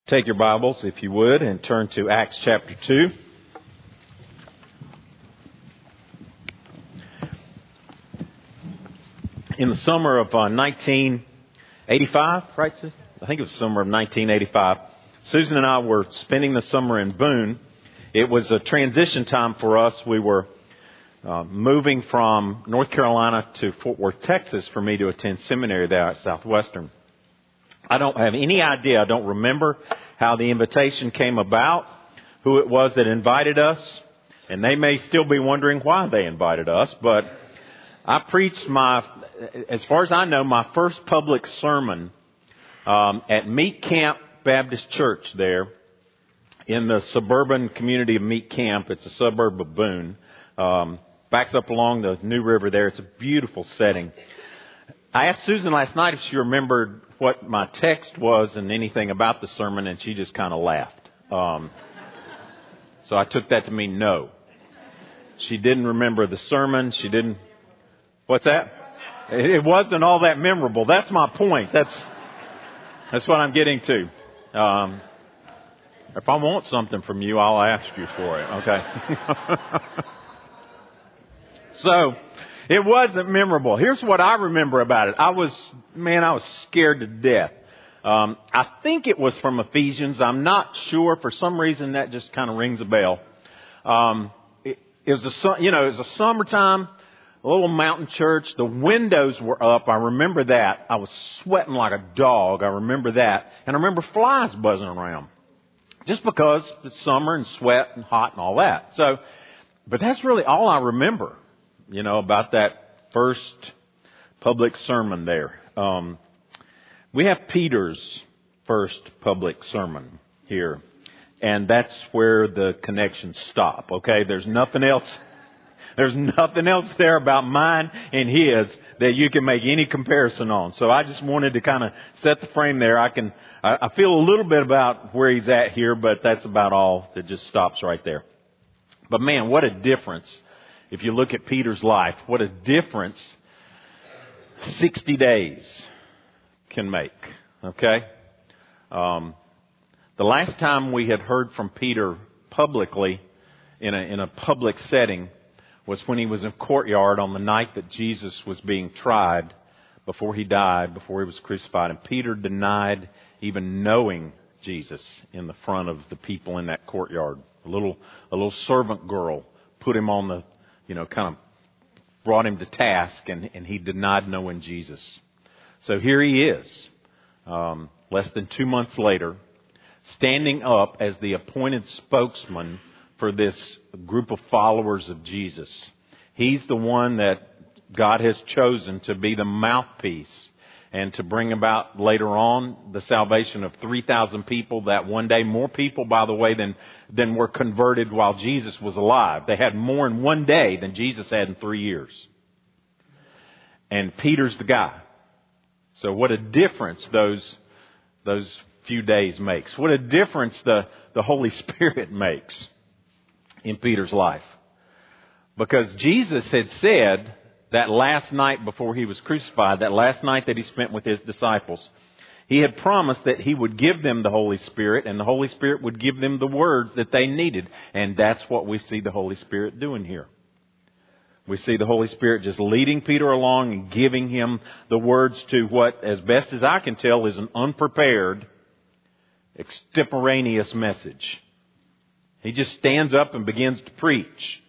Take your Bibles, if you would, and turn to Acts chapter 2. In the summer of 1985, right? I think it was summer of 1985. Susan and I were spending the summer in Boone. It was a transition time for us. We were moving from North Carolina to Fort Worth, Texas, for me to attend seminary there at Southwestern. I don't have any idea. I don't remember how the invitation came about, who it was that invited us, and they may still be wondering why they invited us, but I preached as far as I know, my first public sermon at Meat Camp Baptist Church there in the suburban community of Meat Camp. It's a suburb of Boone. Backs up along the New River there. It's a beautiful setting. I asked Susan last night if she remembered what my text was and anything about the sermon, and she just kind of laughed. So I took that to mean no. She didn't remember the sermon. She didn't. What's that? It wasn't all that memorable. That's my point. That's what I'm getting to. If I want something from you, I'll ask you for it. Okay. So, it wasn't memorable. Here's what I remember about it. I was scared to death. I think it was from Ephesians. I'm not sure. For some reason, that just kind of rings a bell. It was a summertime, a little mountain church. The windows were up. I remember that. I was sweating like a dog. I remember that. And I remember flies buzzing around. Just because it's summer and sweat and hot and all that. But that's really all I remember. About that first public sermon there. We have Peter's first public sermon here. And that's where the connections stop. Okay? There's nothing else there about mine and his that you can make any comparison on. So I just wanted to kind of set the frame there. I feel a little bit about where he's at here, but that's about all. That just stops right there. But man, what a difference. If you look at Peter's life, what a difference 60 days can make. Okay? The last time we had heard from Peter publicly in a public setting was when he was in a courtyard on the night that Jesus was being tried before he died, before he was crucified. And Peter denied even knowing Jesus in the front of the people in that courtyard. A little servant girl put him on the kind of brought him to task, and he denied knowing Jesus. So here he is, less than 2 months later, standing up as the appointed spokesman for this group of followers of Jesus. He's the one that God has chosen to be the mouthpiece and to bring about later on the salvation of 3,000 people that one day. More people, by the way, than were converted while Jesus was alive. They had more in one day than Jesus had in 3 years. And Peter's the guy. So what a difference those few days makes. What a difference the Holy Spirit makes in Peter's life. Because Jesus had said that last night before he was crucified, that last night that he spent with his disciples, he had promised that he would give them the Holy Spirit, and the Holy Spirit would give them the words that they needed. And that's what we see the Holy Spirit doing here. We see the Holy Spirit just leading Peter along and giving him the words to what, as best as I can tell, is an unprepared, extemporaneous message. He just stands up and begins to preach.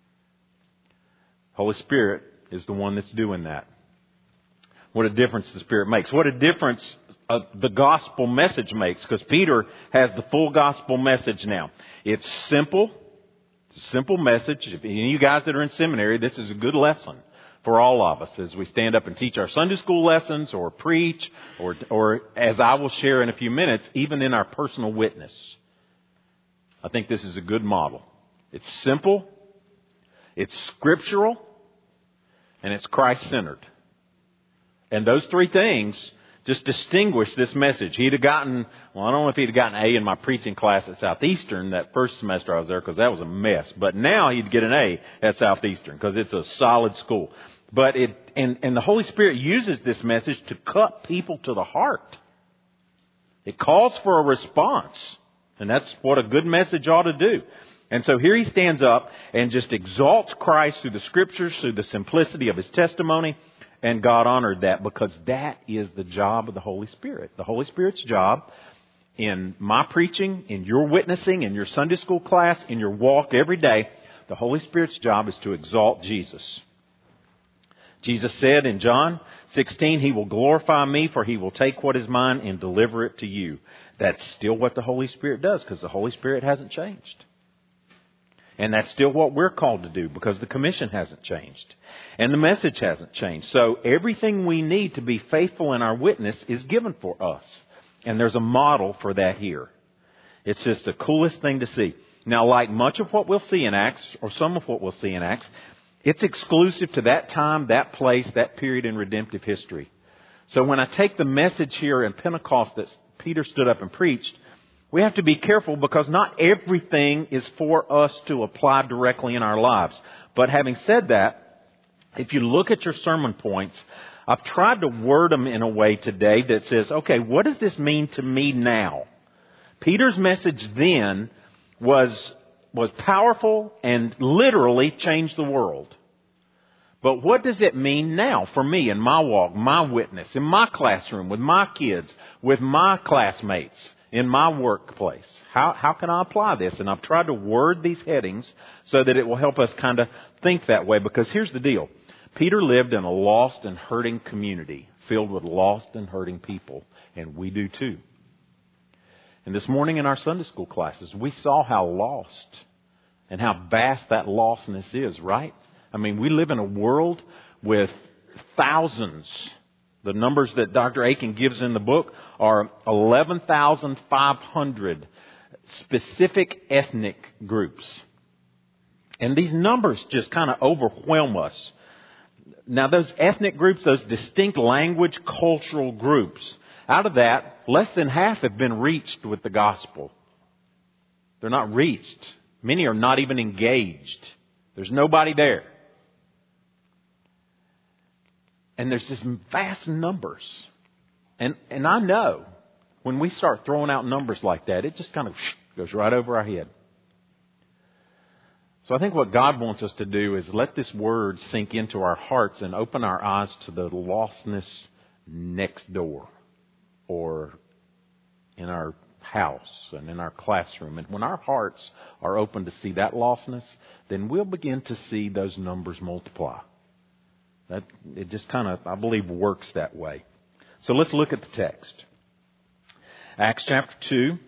Holy Spirit is the one that's doing that. What a difference the Spirit makes. What a difference the gospel message makes. Because Peter has the full gospel message now. It's simple. It's a simple message. If any of you guys that are in seminary, this is a good lesson for all of us as we stand up and teach our Sunday school lessons or preach or as I will share in a few minutes, even in our personal witness. I think this is a good model. It's simple. It's scriptural. And it's Christ-centered. And those three things just distinguish this message. I don't know if he'd have gotten an A in my preaching class at Southeastern that first semester I was there because that was a mess. But now he'd get an A at Southeastern because it's a solid school. But and the Holy Spirit uses this message to cut people to the heart. It calls for a response. And that's what a good message ought to do. And so here he stands up and just exalts Christ through the Scriptures, through the simplicity of his testimony. And God honored that because that is the job of the Holy Spirit. The Holy Spirit's job in my preaching, in your witnessing, in your Sunday school class, in your walk every day, the Holy Spirit's job is to exalt Jesus. Jesus said in John 16, He will glorify me, for He will take what is mine and deliver it to you. That's still what the Holy Spirit does, because the Holy Spirit hasn't changed. And that's still what we're called to do, because the commission hasn't changed. And the message hasn't changed. So everything we need to be faithful in our witness is given for us. And there's a model for that here. It's just the coolest thing to see. Now, like much of what we'll see in Acts, or some of what we'll see in Acts, it's exclusive to that time, that place, that period in redemptive history. So when I take the message here in Pentecost that Peter stood up and preached, we have to be careful because not everything is for us to apply directly in our lives. But having said that, if you look at your sermon points, I've tried to word them in a way today that says, okay, what does this mean to me now? Peter's message then was powerful and literally changed the world. But what does it mean now for me in my walk, my witness, in my classroom, with my kids, with my classmates, in my workplace? How can I apply this? And I've tried to word these headings so that it will help us kind of think that way. Because here's the deal. Peter lived in a lost and hurting community filled with lost and hurting people. And we do too. And this morning in our Sunday school classes, we saw how lost and how vast that lostness is, right? I mean, we live in a world with thousands. The numbers that Dr. Aiken gives in the book are 11,500 specific ethnic groups. And these numbers just kind of overwhelm us. Now, those ethnic groups, those distinct language, cultural groups, out of that, less than half have been reached with the gospel. They're not reached. Many are not even engaged. There's nobody there. And there's just vast numbers. And I know when we start throwing out numbers like that, it just kind of goes right over our head. So I think what God wants us to do is let this word sink into our hearts and open our eyes to the lostness next door or in our house and in our classroom. And when our hearts are open to see that lostness, then we'll begin to see those numbers multiply. That it just kind of, I believe, works that way. So let's look at the text. Acts chapter 2.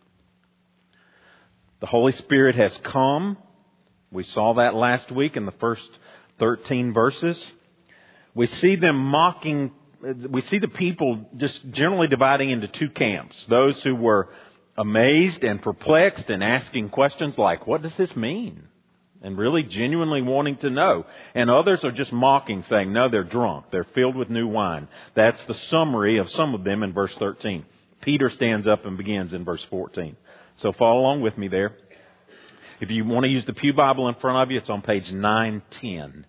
The Holy Spirit has come. We saw that last week in the first 13 verses. We see them mocking. We see the people just generally dividing into two camps. Those who were amazed and perplexed and asking questions like, what does this mean? And really genuinely wanting to know. And others are just mocking, saying, no, they're drunk. They're filled with new wine. That's the summary of some of them in verse 13. Peter stands up and begins in verse 14. So follow along with me there. If you want to use the Pew Bible in front of you, it's on page 910.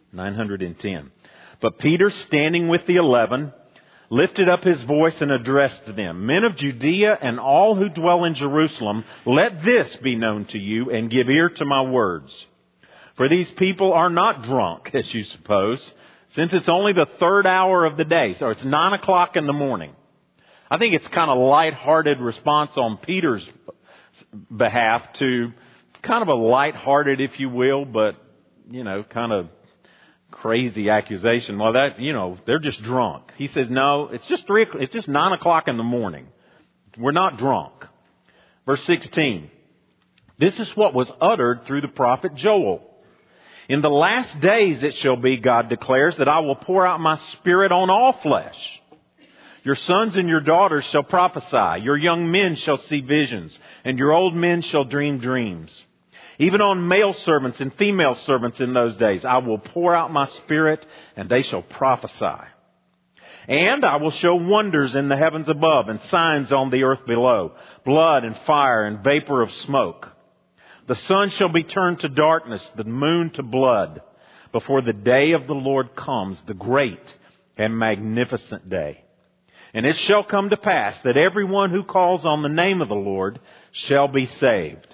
But Peter, standing with the 11, lifted up his voice and addressed them. Men of Judea and all who dwell in Jerusalem, let this be known to you and give ear to my words. For these people are not drunk, as you suppose, since it's only the third hour of the day. So it's 9 o'clock in the morning. I think it's kind of lighthearted response on Peter's behalf to kind of a lighthearted, if you will, but, kind of crazy accusation. Well, they're just drunk. He says, no, it's just 9 o'clock in the morning. We're not drunk. Verse 16. This is what was uttered through the prophet Joel. In the last days it shall be, God declares, that I will pour out my Spirit on all flesh. Your sons and your daughters shall prophesy. Your young men shall see visions, and your old men shall dream dreams. Even on male servants and female servants in those days, I will pour out my Spirit, and they shall prophesy. And I will show wonders in the heavens above and signs on the earth below, blood and fire and vapor of smoke. The sun shall be turned to darkness, the moon to blood, before the day of the Lord comes, the great and magnificent day. And it shall come to pass that everyone who calls on the name of the Lord shall be saved.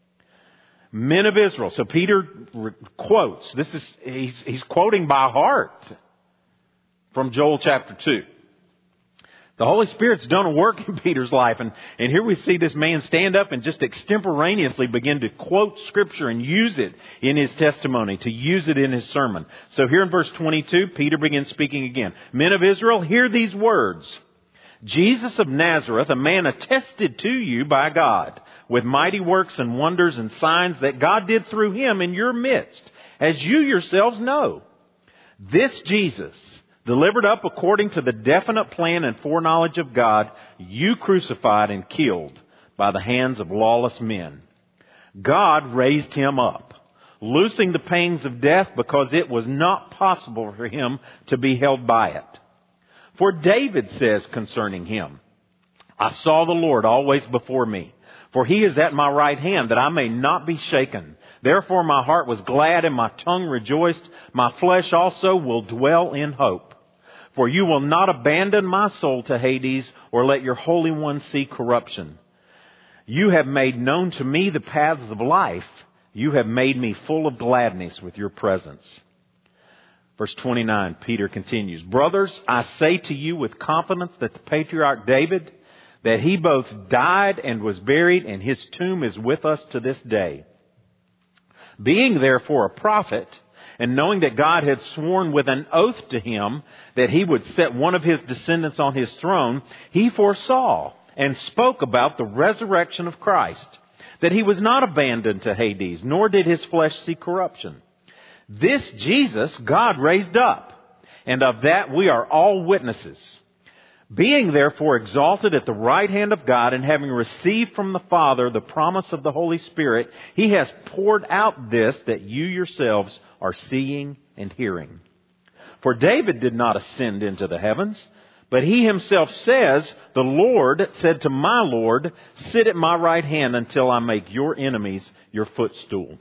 Men of Israel. So Peter quotes. He's quoting by heart from Joel chapter 2. The Holy Spirit's done a work in Peter's life. And here we see this man stand up and just extemporaneously begin to quote Scripture and use it in his testimony, to use it in his sermon. So here in verse 22, Peter begins speaking again. Men of Israel, hear these words. Jesus of Nazareth, a man attested to you by God, with mighty works and wonders and signs that God did through him in your midst, as you yourselves know. This Jesus, delivered up according to the definite plan and foreknowledge of God, you crucified and killed by the hands of lawless men. God raised him up, loosing the pangs of death, because it was not possible for him to be held by it. For David says concerning him, I saw the Lord always before me, for he is at my right hand, that I may not be shaken. Therefore my heart was glad and my tongue rejoiced. My flesh also will dwell in hope. For you will not abandon my soul to Hades, or let your Holy One see corruption. You have made known to me the paths of life. You have made me full of gladness with your presence. Verse 29, Peter continues, Brothers, I say to you with confidence that the patriarch David, that he both died and was buried, and his tomb is with us to this day. Being therefore a prophet, and knowing that God had sworn with an oath to him that he would set one of his descendants on his throne, he foresaw and spoke about the resurrection of Christ, that he was not abandoned to Hades, nor did his flesh see corruption. This Jesus God raised up, and of that we are all witnesses. Being therefore exalted at the right hand of God, and having received from the Father the promise of the Holy Spirit, he has poured out this that you yourselves are seeing and hearing. For David did not ascend into the heavens, but he himself says, the Lord said to my Lord, sit at my right hand until I make your enemies your footstool.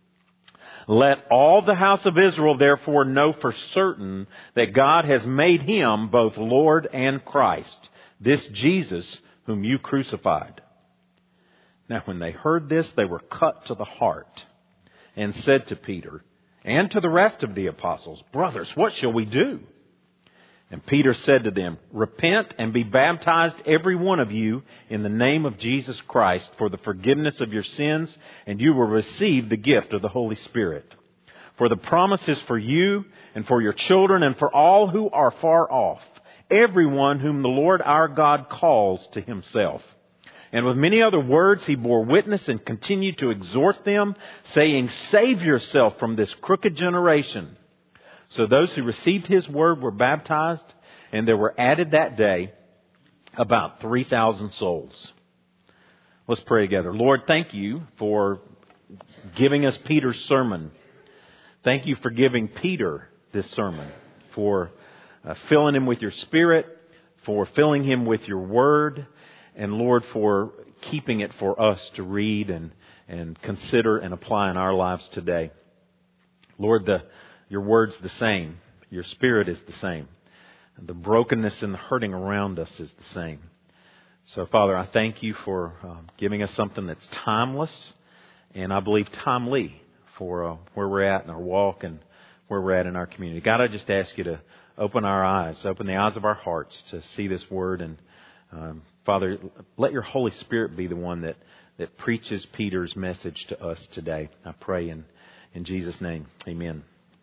Let all the house of Israel therefore know for certain that God has made him both Lord and Christ, this Jesus whom you crucified. Now when they heard this, they were cut to the heart, and said to Peter and to the rest of the apostles, Brothers, what shall we do? And Peter said to them, Repent and be baptized every one of you in the name of Jesus Christ for the forgiveness of your sins, and you will receive the gift of the Holy Spirit. For the promise is for you and for your children and for all who are far off, everyone whom the Lord our God calls to himself. And with many other words he bore witness and continued to exhort them, saying, Save yourself from this crooked generation. So those who received his word were baptized, and there were added that day about 3,000 souls. Let's pray together. Lord, thank you for giving us Peter's sermon. Thank you for giving Peter this sermon, for filling him with your Spirit, for filling him with your word, and Lord, for keeping it for us to read and consider and apply in our lives today. Lord, your word's the same. Your Spirit is the same. The brokenness and the hurting around us is the same. So, Father, I thank you for giving us something that's timeless and I believe timely for where we're at in our walk and where we're at in our community. God, I just ask you to open our eyes, open the eyes of our hearts to see this word. And, Father, let your Holy Spirit be the one that preaches Peter's message to us today. I pray in Jesus' name. Amen.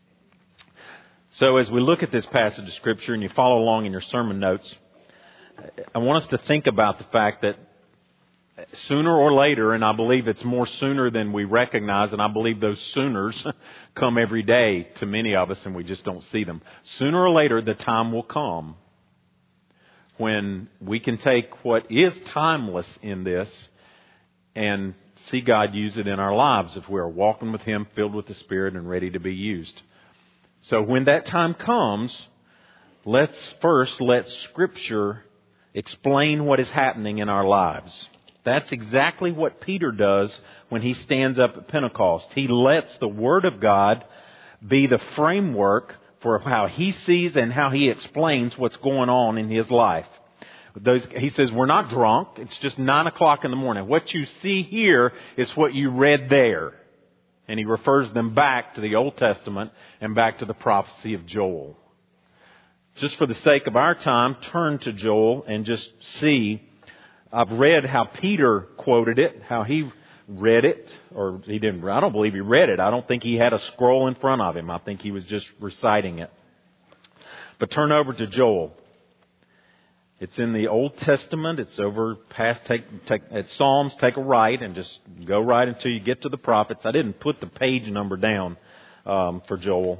So as we look at this passage of Scripture and you follow along in your sermon notes, I want us to think about the fact that sooner or later, and I believe it's more sooner than we recognize, and I believe those sooners come every day to many of us and we just don't see them. Sooner or later, the time will come when we can take what is timeless in this and see God use it in our lives if we are walking with Him, filled with the Spirit, and ready to be used. So when that time comes, let's first let Scripture explain what is happening in our lives. That's exactly what Peter does when he stands up at Pentecost. He lets the Word of God be the framework for how he sees and how he explains what's going on in his life. He says, we're not drunk. It's just 9 o'clock in the morning. What you see here is what you read there. And he refers them back to the Old Testament and back to the prophecy of Joel. Just for the sake of our time, turn to Joel and just see. I've read how Peter quoted it, how he read it, or he didn't. I don't believe he read it. I don't think he had a scroll in front of him. I think he was just reciting it. But turn over to Joel. It's in the Old Testament. It's over past, at Psalms, take a right and just go right until you get to the prophets. I didn't put the page number down for Joel.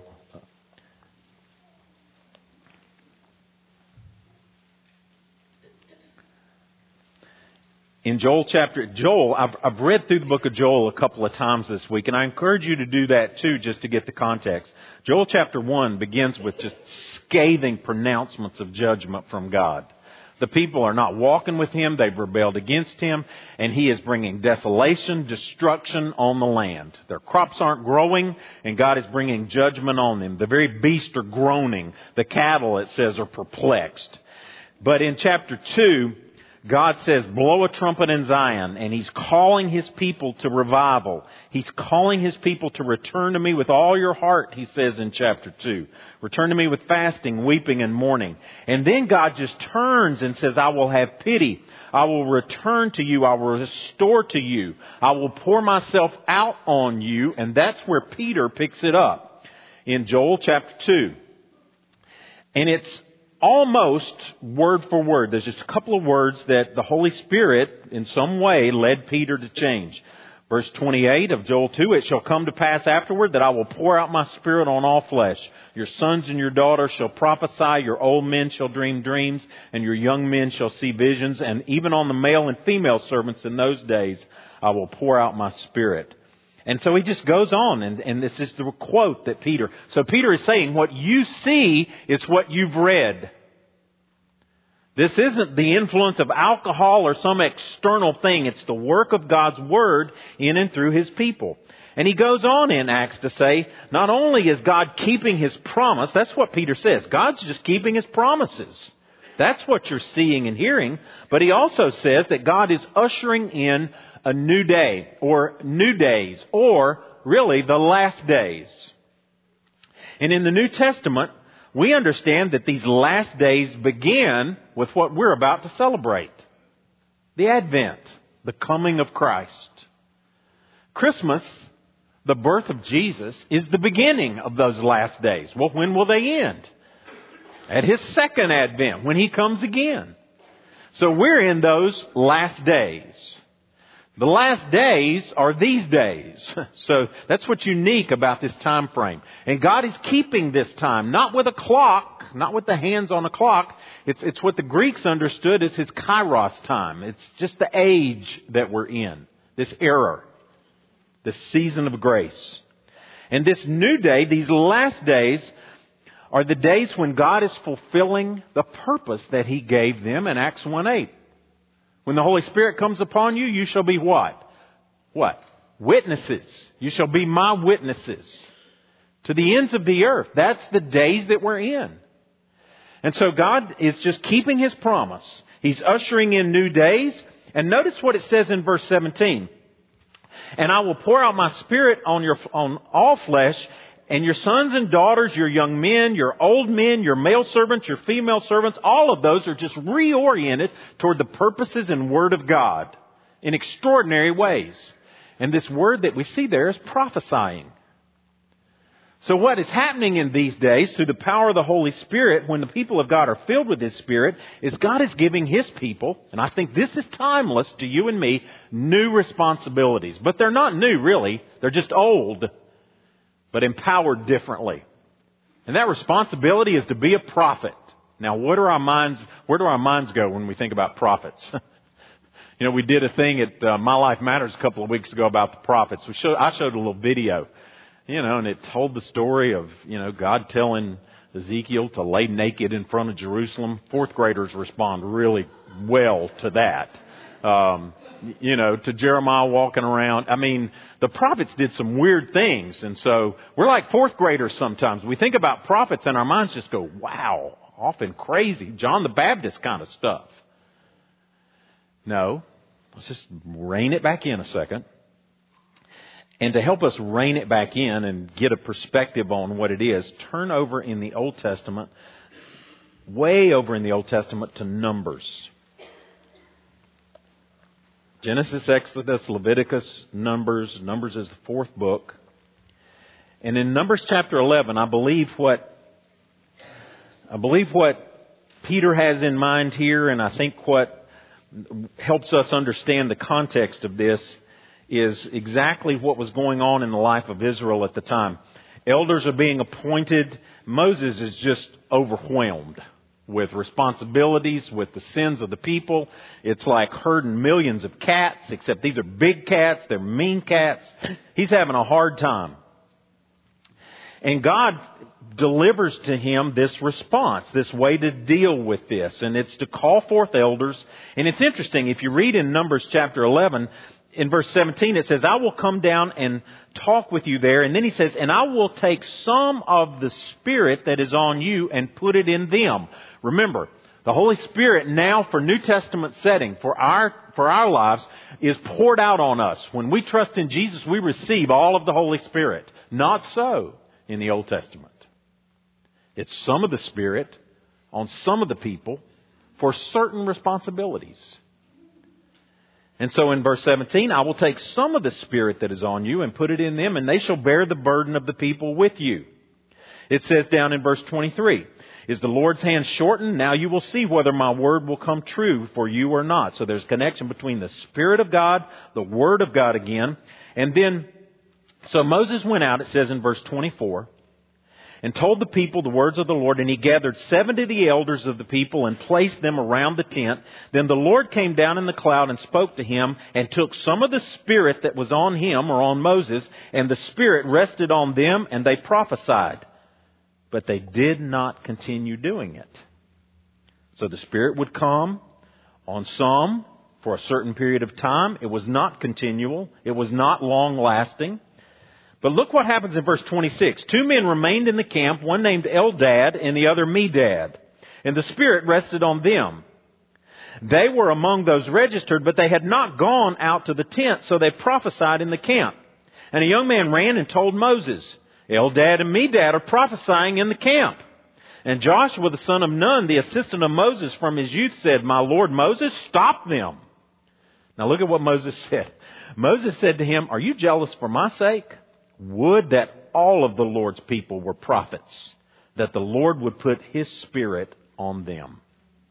In Joel, I've read through the book of Joel a couple of times this week, and I encourage you to do that too, just to get the context. Joel chapter 1 begins with just scathing pronouncements of judgment from God. The people are not walking with Him. They've rebelled against Him. And He is bringing desolation, destruction on the land. Their crops aren't growing, and God is bringing judgment on them. The very beasts are groaning. The cattle, it says, are perplexed. But in chapter 2, God says, blow a trumpet in Zion, and He's calling His people to revival. He's calling His people to return to Me with all your heart, He says in chapter 2. Return to Me with fasting, weeping, and mourning. And then God just turns and says, I will have pity. I will return to you. I will restore to you. I will pour Myself out on you. And that's where Peter picks it up in Joel chapter 2. And it's almost word for word. There's just a couple of words that the Holy Spirit in some way led Peter to change. Verse 28 of Joel 2, it shall come to pass afterward that I will pour out My Spirit on all flesh. Your sons and your daughters shall prophesy, your old men shall dream dreams, and your young men shall see visions. And even on the male and female servants in those days, I will pour out My Spirit. And so he just goes on, and this is the quote that so Peter is saying, what you see is what you've read. This isn't the influence of alcohol or some external thing. It's the work of God's Word in and through His people. And he goes on in Acts to say, not only is God keeping His promise, that's what Peter says, God's just keeping His promises. That's what you're seeing and hearing. But he also says that God is ushering in a new day, or new days, or really the last days. And in the New Testament, we understand that these last days begin with what we're about to celebrate. The Advent, the coming of Christ. Christmas, the birth of Jesus, is the beginning of those last days. Well, when will they end? At His second Advent, when He comes again. So we're in those last days. The last days are these days. So that's what's unique about this time frame. And God is keeping this time, not with a clock, not with the hands on a clock. It's what the Greeks understood as His kairos time. It's just the age that we're in, this era, this season of grace. And this new day, these last days, are the days when God is fulfilling the purpose that He gave them in Acts 1:8. When the Holy Spirit comes upon you, you shall be what? What? Witnesses. You shall be My witnesses to the ends of the earth. That's the days that we're in. And so God is just keeping His promise. He's ushering in new days. And notice what it says in verse 17. And I will pour out My Spirit on all flesh, and your sons and daughters, your young men, your old men, your male servants, your female servants, all of those are just reoriented toward the purposes and Word of God in extraordinary ways. And this word that we see there is prophesying. So what is happening in these days through the power of the Holy Spirit, when the people of God are filled with His Spirit, is God is giving His people, and I think this is timeless to you and me, new responsibilities. But they're not new, really. They're just old, but empowered differently. And that responsibility is to be a prophet. Now, where do our minds go when we think about prophets? You know, we did a thing at My Life Matters a couple of weeks ago about the prophets. I showed a little video, you know, and it told the story of, you know, God telling Ezekiel to lay naked in front of Jerusalem. Fourth graders respond really well to that. You know, to Jeremiah walking around. I mean, the prophets did some weird things. And so we're like fourth graders sometimes. We think about prophets and our minds just go, wow, often crazy. John the Baptist kind of stuff. No. Let's just rein it back in a second. And to help us rein it back in and get a perspective on what it is, turn over in the Old Testament, way over in the Old Testament, to Numbers. Genesis, Exodus, Leviticus, Numbers. Numbers is the fourth book. And in Numbers chapter 11, I believe what Peter has in mind here, and I think what helps us understand the context of this, is exactly what was going on in the life of Israel at the time. Elders are being appointed. Moses is just overwhelmed with responsibilities, with the sins of the people. It's like herding millions of cats, except these are big cats. They're mean cats. He's having a hard time. And God delivers to him this response, this way to deal with this. And it's to call forth elders. And it's interesting, if you read in Numbers chapter 11, in verse 17, it says, I will come down and talk with you there. And then he says, and I will take some of the Spirit that is on you and put it in them. Remember, the Holy Spirit now, for New Testament setting, for our lives, is poured out on us. When we trust in Jesus, we receive all of the Holy Spirit. Not so in the Old Testament. It's some of the Spirit on some of the people for certain responsibilities. And so in verse 17, I will take some of the Spirit that is on you and put it in them, and they shall bear the burden of the people with you. It says down in verse 23, is the Lord's hand shortened? Now you will see whether my word will come true for you or not. So there's a connection between the Spirit of God, the Word of God again. And then, so Moses went out, it says in verse 24, and told the people the words of the Lord, and he gathered 70 of the elders of the people and placed them around the tent. Then the Lord came down in the cloud and spoke to him and took some of the Spirit that was on him or on Moses, and the Spirit rested on them and they prophesied. But they did not continue doing it. So the Spirit would come on some for a certain period of time. It was not continual. It was not long lasting. But look what happens in verse 26. 2 men remained in the camp, one named Eldad and the other Medad. And the Spirit rested on them. They were among those registered, but they had not gone out to the tent, so they prophesied in the camp. And a young man ran and told Moses, Eldad and Medad are prophesying in the camp. And Joshua the son of Nun, the assistant of Moses from his youth, said, My Lord Moses, stop them. Now look at what Moses said. Moses said to him, Are you jealous for my sake? Would that all of the Lord's people were prophets, that the Lord would put His Spirit on them.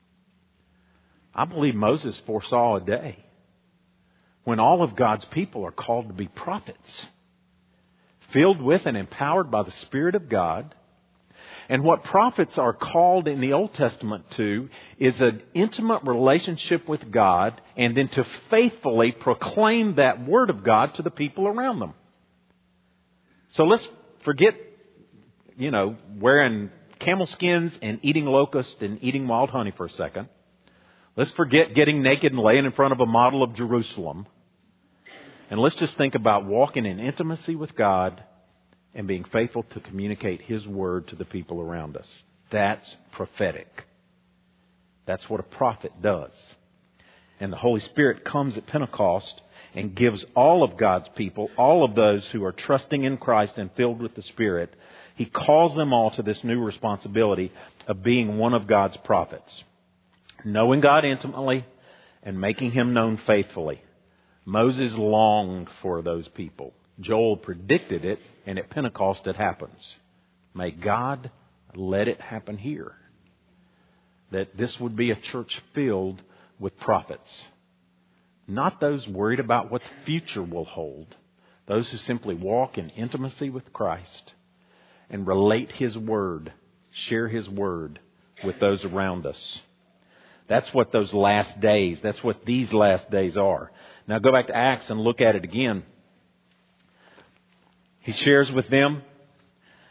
I believe Moses foresaw a day when all of God's people are called to be prophets, filled with and empowered by the Spirit of God. And what prophets are called in the Old Testament to is an intimate relationship with God, and then to faithfully proclaim that Word of God to the people around them. So let's forget, wearing camel skins and eating locusts and eating wild honey for a second. Let's forget getting naked and laying in front of a model of Jerusalem. And let's just think about walking in intimacy with God and being faithful to communicate His Word to the people around us. That's prophetic. That's what a prophet does. And the Holy Spirit comes at Pentecost and gives all of God's people, all of those who are trusting in Christ and filled with the Spirit, He calls them all to this new responsibility of being one of God's prophets. Knowing God intimately and making Him known faithfully. Moses longed for those people. Joel predicted it, and at Pentecost it happens. May God let it happen here. That this would be a church filled with prophets. Not those worried about what the future will hold. Those who simply walk in intimacy with Christ and relate His Word, share His Word with those around us. That's what those last days, that's what these last days are. Now go back to Acts and look at it again. He shares with them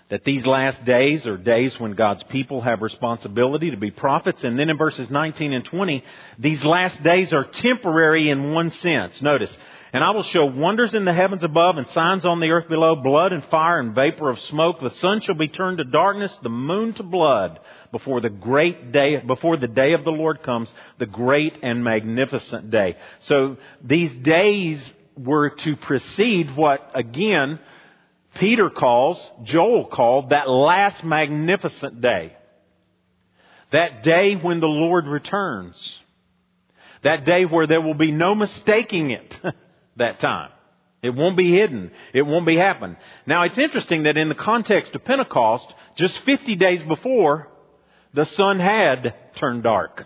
that these last days are days when God's people have responsibility to be prophets. And then in verses 19 and 20, these last days are temporary in one sense. Notice, and I will show wonders in the heavens above and signs on the earth below, blood and fire and vapor of smoke. The sun shall be turned to darkness, the moon to blood, before the day of the Lord comes, the great and magnificent day. So these days were to precede what, again, Joel called that last magnificent day. That day when the Lord returns. That day where there will be no mistaking it that time. It won't be hidden. It won't be happening. Now it's interesting that in the context of Pentecost, just 50 days before, the sun had turned dark.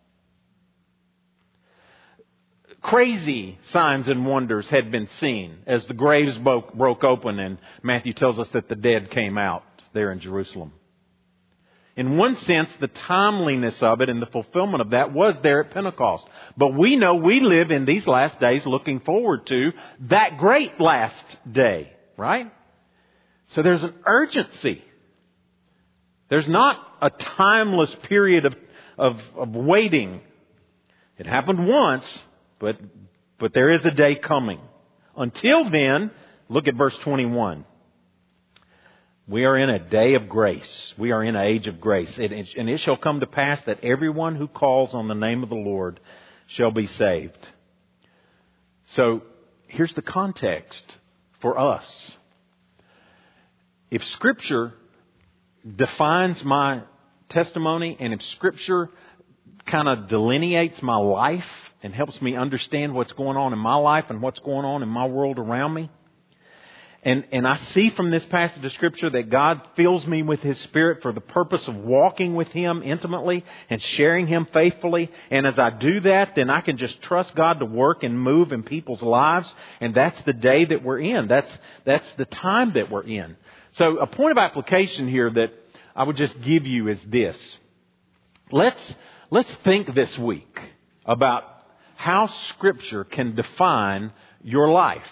Crazy signs and wonders had been seen as the graves broke open, and Matthew tells us that the dead came out there in Jerusalem. In one sense, the timeliness of it and the fulfillment of that was there at Pentecost. But we know we live in these last days looking forward to that great last day, right? So there's an urgency. There's not a timeless period of waiting. It happened once, but there is a day coming. Until then, look at verse 21. We are in a day of grace. We are in an age of grace. And it shall come to pass that everyone who calls on the name of the Lord shall be saved. So here's the context for us. If Scripture defines my testimony, and if Scripture kind of delineates my life and helps me understand what's going on in my life and what's going on in my world around me, and I see from this passage of Scripture that God fills me with His Spirit for the purpose of walking with Him intimately and sharing Him faithfully. And as I do that, then I can just trust God to work and move in people's lives. And that's the day that we're in. That's the time that we're in. So a point of application here that I would just give you is this. Let's think this week about how Scripture can define your life.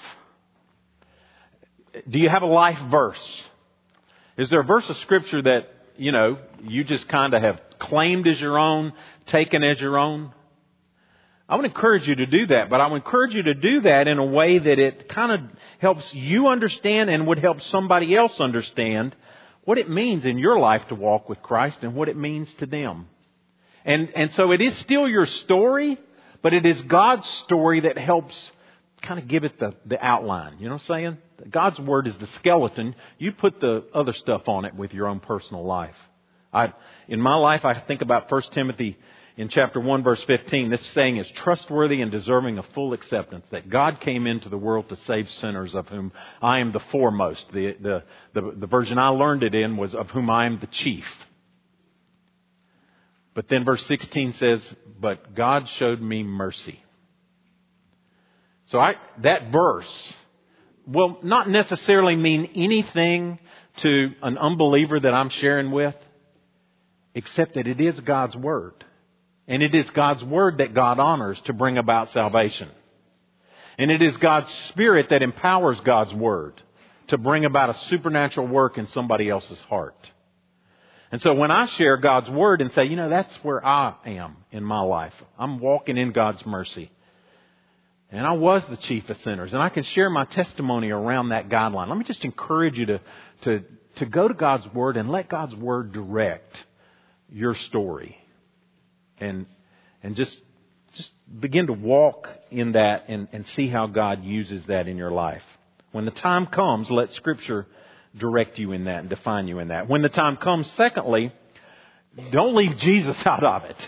Do you have a life verse? Is there a verse of Scripture that, you just kind of have claimed as your own, taken as your own? I would encourage you to do that, but I would encourage you to do that in a way that it kind of helps you understand and would help somebody else understand what it means in your life to walk with Christ and what it means to them. And so it is still your story, but it is God's story that helps kind of give it the outline. You know what I'm saying? God's Word is the skeleton. You put the other stuff on it with your own personal life. In my life, I think about 1 Timothy in chapter 1, verse 15. This saying is trustworthy and deserving of full acceptance, that God came into the world to save sinners, of whom I am the foremost. The version I learned it in was of whom I am the chief. But then verse 16 says, but God showed me mercy. So that verse will not necessarily mean anything to an unbeliever that I'm sharing with, except that it is God's Word. And it is God's Word that God honors to bring about salvation. And it is God's Spirit that empowers God's Word to bring about a supernatural work in somebody else's heart. And so when I share God's Word and say, that's where I am in my life. I'm walking in God's mercy. And I was the chief of sinners. And I can share my testimony around that guideline. Let me just encourage you to go to God's Word and let God's Word direct your story. And just begin to walk in that and see how God uses that in your life. When the time comes, let Scripture direct you in that and define you in that. When the time comes, secondly, don't leave Jesus out of it.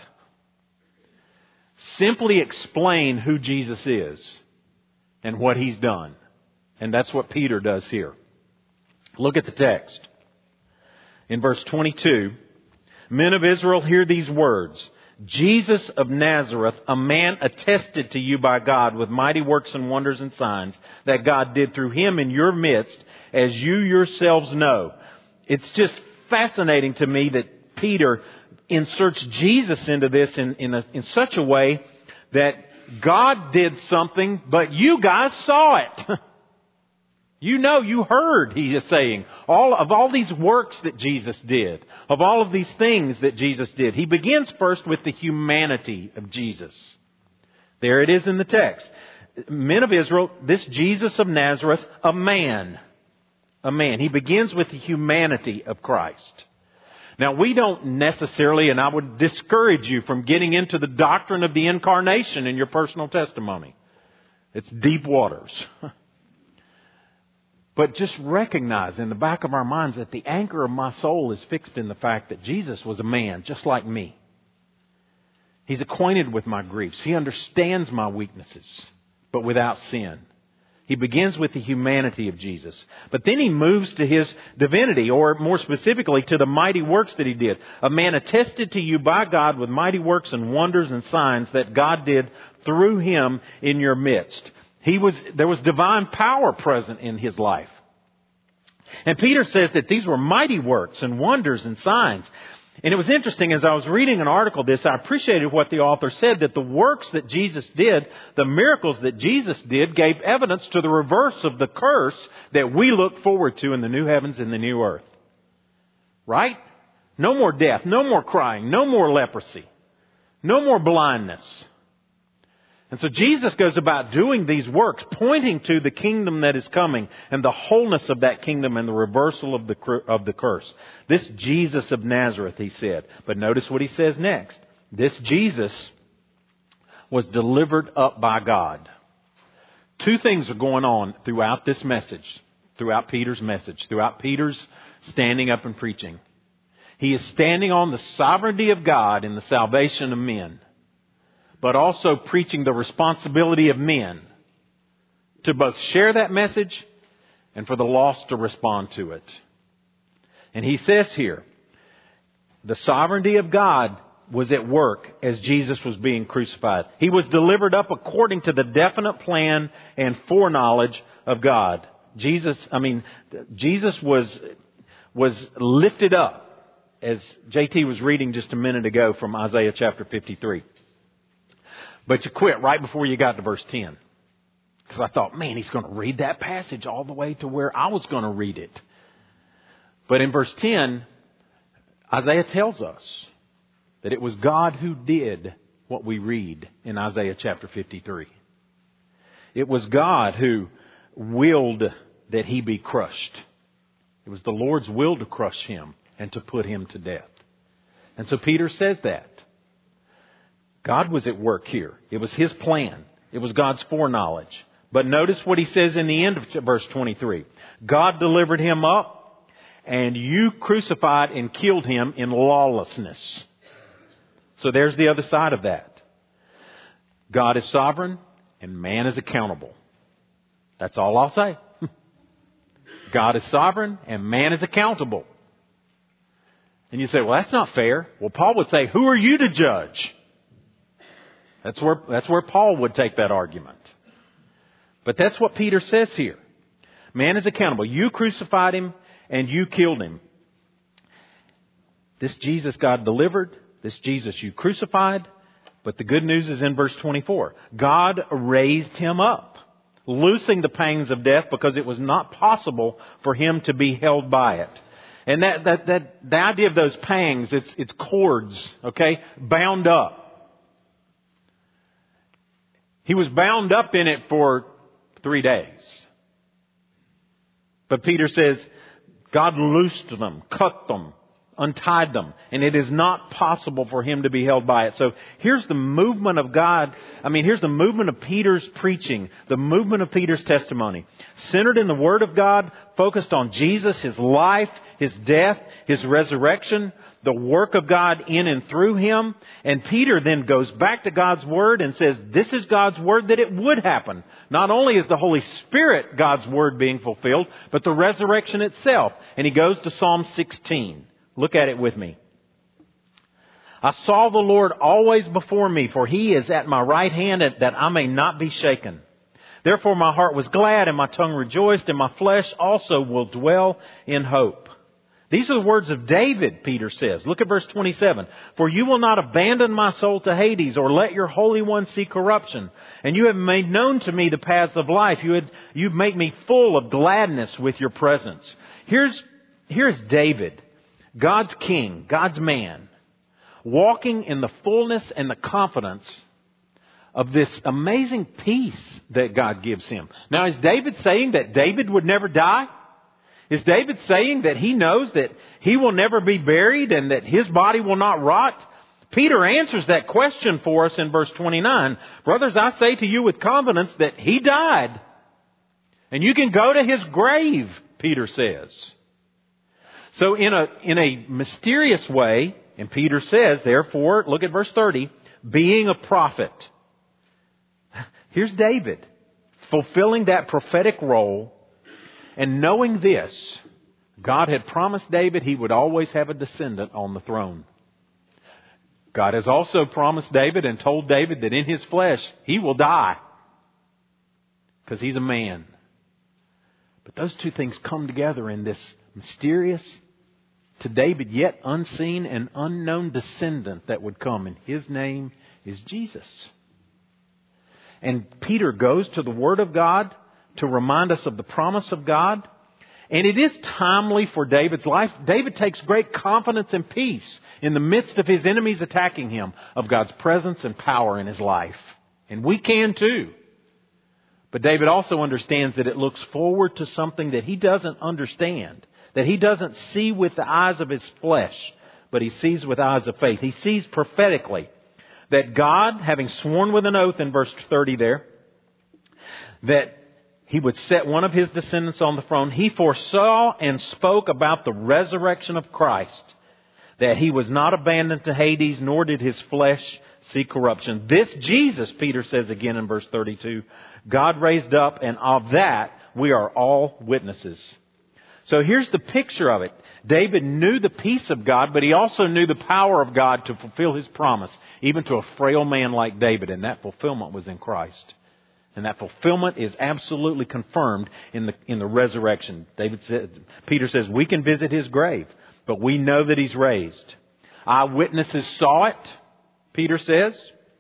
Simply explain who Jesus is and what He's done. And that's what Peter does here. Look at the text. In verse 22, men of Israel, hear these words. Jesus of Nazareth, a man attested to you by God with mighty works and wonders and signs that God did through Him in your midst, as you yourselves know. It's just fascinating to me that Peter inserts Jesus into this in such a way that God did something, but you guys saw it. You know, you heard, he is saying, all these works that Jesus did, of all of these things that Jesus did. He begins first with the humanity of Jesus. There it is in the text. Men of Israel, this Jesus of Nazareth, a man. A man. He begins with the humanity of Christ. Now, we don't necessarily, and I would discourage you from getting into the doctrine of the incarnation in your personal testimony. It's deep waters. But just recognize in the back of our minds that the anchor of my soul is fixed in the fact that Jesus was a man just like me. He's acquainted with my griefs. He understands my weaknesses, but without sin. He begins with the humanity of Jesus. But then he moves to His divinity, or more specifically to the mighty works that He did. A man attested to you by God with mighty works and wonders and signs that God did through Him in your midst. There was divine power present in His life. And Peter says that these were mighty works and wonders and signs. And it was interesting, as I was reading an article of this, I appreciated what the author said, that the works that Jesus did, the miracles that Jesus did, gave evidence to the reverse of the curse that we look forward to in the new heavens and the new earth. Right? No more death, no more crying, no more leprosy, no more blindness. And so Jesus goes about doing these works, pointing to the kingdom that is coming and the wholeness of that kingdom and the reversal of the curse. This Jesus of Nazareth, he said. But notice what he says next. This Jesus was delivered up by God. Two things are going on throughout this message, throughout Peter's message, throughout Peter's standing up and preaching. He is standing on the sovereignty of God in the salvation of men, but also preaching the responsibility of men to both share that message and for the lost to respond to it. And he says here, the sovereignty of God was at work as Jesus was being crucified. He was delivered up according to the definite plan and foreknowledge of God. Jesus was lifted up, as JT was reading just a minute ago from Isaiah chapter 53. But you quit right before you got to verse 10. Because I thought, man, he's going to read that passage all the way to where I was going to read it. But in verse 10, Isaiah tells us that it was God who did what we read in Isaiah chapter 53. It was God who willed that he be crushed. It was the Lord's will to crush him and to put him to death. And so Peter says that. God was at work here. It was His plan. It was God's foreknowledge. But notice what he says in the end of verse 23. God delivered him up, and you crucified and killed him in lawlessness. So there's the other side of that. God is sovereign, and man is accountable. That's all I'll say. God is sovereign, and man is accountable. And you say, well, that's not fair. Well, Paul would say, who are you to judge? That's where Paul would take that argument. But that's what Peter says here. Man is accountable. You crucified him and you killed him. This Jesus God delivered. This Jesus you crucified. But the good news is in verse 24. God raised him up, loosing the pangs of death because it was not possible for him to be held by it. And the idea of those pangs, it's cords, okay, bound up. He was bound up in it for 3 days. But Peter says, God loosed them, cut them, untied them, and it is not possible for him to be held by it. So here's the movement of God. Here's the movement of Peter's preaching, the movement of Peter's testimony. Centered in the Word of God, focused on Jesus, His life, His death, His resurrection, the work of God in and through Him. And Peter then goes back to God's Word and says, this is God's Word that it would happen. Not only is the Holy Spirit God's Word being fulfilled, but the resurrection itself. And he goes to Psalm 16. Look at it with me. I saw the Lord always before me, for He is at my right hand that I may not be shaken. Therefore my heart was glad and my tongue rejoiced, and my flesh also will dwell in hope. These are the words of David, Peter says. Look at verse 27. For you will not abandon my soul to Hades, or let your Holy One see corruption. And you have made known to me the paths of life. You make me full of gladness with your presence. Here's David, God's king, God's man, walking in the fullness and the confidence of this amazing peace that God gives him. Now, is David saying that David would never die? Is David saying that he knows that he will never be buried and that his body will not rot? Peter answers that question for us in verse 29. Brothers, I say to you with confidence that he died. And you can go to his grave, Peter says. So in a mysterious way, and Peter says, therefore, look at verse 30, being a prophet. Here's David, fulfilling that prophetic role. And knowing this, God had promised David he would always have a descendant on the throne. God has also promised David and told David that in his flesh he will die. Because he's a man. But those two things come together in this mysterious, to David yet unseen and unknown descendant that would come. And his name is Jesus. And Peter goes to the Word of God to remind us of the promise of God. And it is timely for David's life. David takes great confidence and peace in the midst of his enemies attacking him of God's presence and power in his life. And we can too. But David also understands that it looks forward to something that he doesn't understand, that he doesn't see with the eyes of his flesh, but he sees with eyes of faith. He sees prophetically that God, having sworn with an oath in verse 30 there, that He would set one of His descendants on the throne. He foresaw and spoke about the resurrection of Christ, that He was not abandoned to Hades, nor did His flesh see corruption. This Jesus, Peter says again in verse 32, God raised up, and of that we are all witnesses. So here's the picture of it. David knew the peace of God, but he also knew the power of God to fulfill His promise, even to a frail man like David, and that fulfillment was in Christ. And that fulfillment is absolutely confirmed in the resurrection. Peter says, we can visit His grave, but we know that He's raised. Eyewitnesses saw it, Peter says.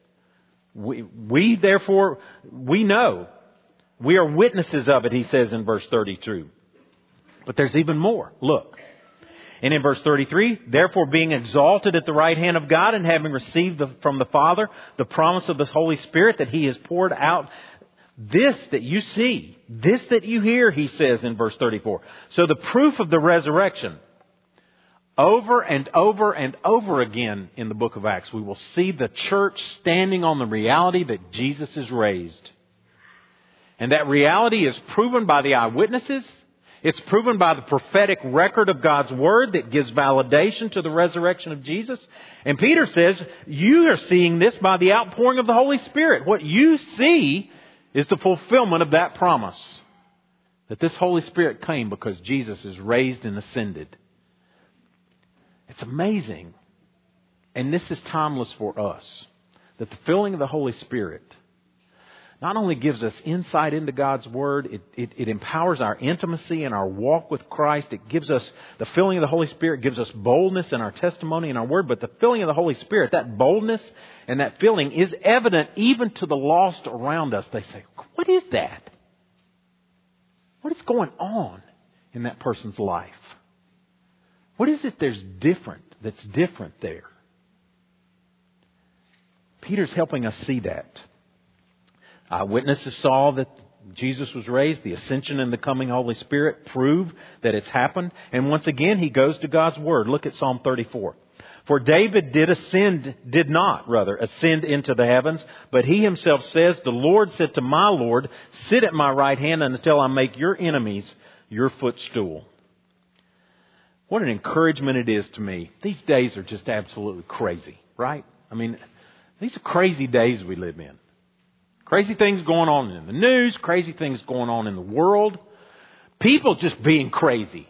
We therefore, we know. We are witnesses of it, he says in verse 32. But there's even more. Look. And in verse 33, therefore being exalted at the right hand of God and having received from the Father the promise of the Holy Spirit that He has poured out, this that you see, this that you hear, he says in verse 34. So the proof of the resurrection, over and over and over again in the book of Acts, we will see the church standing on the reality that Jesus is raised. And that reality is proven by the eyewitnesses. It's proven by the prophetic record of God's Word that gives validation to the resurrection of Jesus. And Peter says, you are seeing this by the outpouring of the Holy Spirit. What you see is the fulfillment of that promise. That this Holy Spirit came because Jesus is raised and ascended. It's amazing. And this is timeless for us. That the filling of the Holy Spirit not only gives us insight into God's Word, it empowers our intimacy and our walk with Christ. It gives us, the filling of the Holy Spirit gives us boldness in our testimony and our word. But the filling of the Holy Spirit, that boldness and that filling is evident even to the lost around us. They say, what is that? What is going on in that person's life? What is it that's different there? Peter's helping us see that. Eyewitnesses saw that Jesus was raised. The ascension and the coming Holy Spirit prove that it's happened. And once again, he goes to God's Word. Look at Psalm 34. For David did not ascend into the heavens, but he himself says, the Lord said to my Lord, sit at my right hand until I make your enemies your footstool. What an encouragement it is to me. These days are just absolutely crazy, right? I mean, these are crazy days we live in. Crazy things going on in the news, crazy things going on in the world. People just being crazy.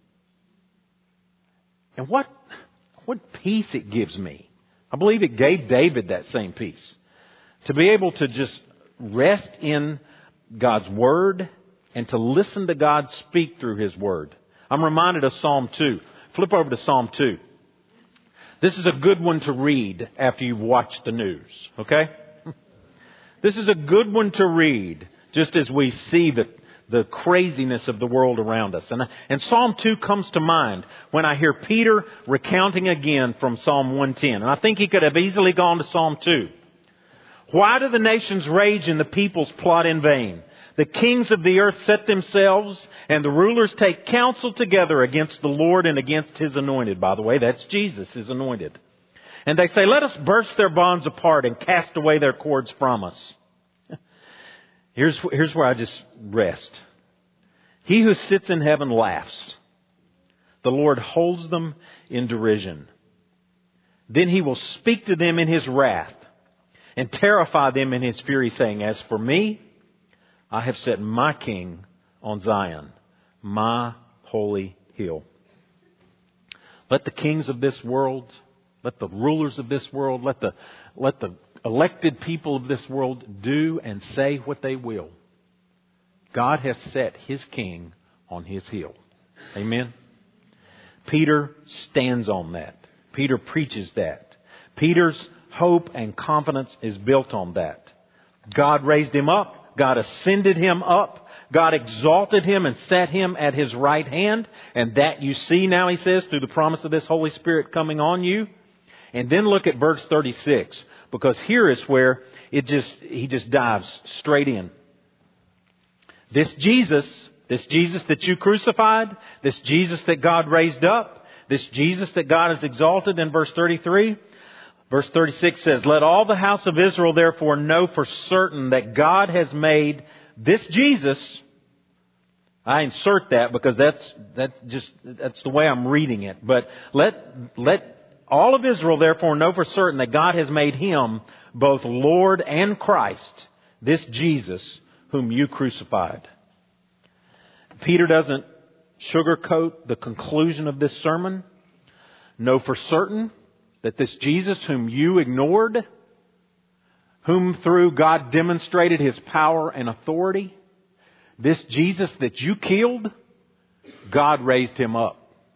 And what peace it gives me. I believe it gave David that same peace. To be able to just rest in God's Word and to listen to God speak through His Word. I'm reminded of Psalm 2. flip over to Psalm 2. This is a good one to read after you've watched the news, okay? This is a good one to read just as we see the craziness of the world around us. And Psalm 2 comes to mind when I hear Peter recounting again from Psalm 110. And I think he could have easily gone to Psalm 2. Why do the nations rage and the peoples plot in vain? The kings of the earth set themselves, and the rulers take counsel together against the Lord and against His anointed. By the way, that's Jesus, His anointed. And they say, let us burst their bonds apart and cast away their cords from us. Here's where I just rest. He who sits in heaven laughs. The Lord holds them in derision. Then He will speak to them in His wrath and terrify them in His fury, saying, as for me, I have set my King on Zion, my holy hill. Let the kings of this world, let the rulers of this world, let the elected people of this world do and say what they will. God has set His King on His hill. Amen? Peter stands on that. Peter preaches that. Peter's hope and confidence is built on that. God raised Him up. God ascended Him up. God exalted Him and set Him at His right hand. And that you see now, he says, through the promise of this Holy Spirit coming on you. And then look at verse 36. Because here is where he just dives straight in. This Jesus that you crucified, this Jesus that God raised up, this Jesus that God has exalted in verse 33. Verse 36 says, let all the house of Israel therefore know for certain that God has made this Jesus. I insert that because that's the way I'm reading it. But let all of Israel therefore know for certain that God has made Him both Lord and Christ, this Jesus whom you crucified. Peter doesn't sugarcoat the conclusion of this sermon. Know for certain that this Jesus whom you ignored, whom through God demonstrated His power and authority, this Jesus that you killed, God raised Him up.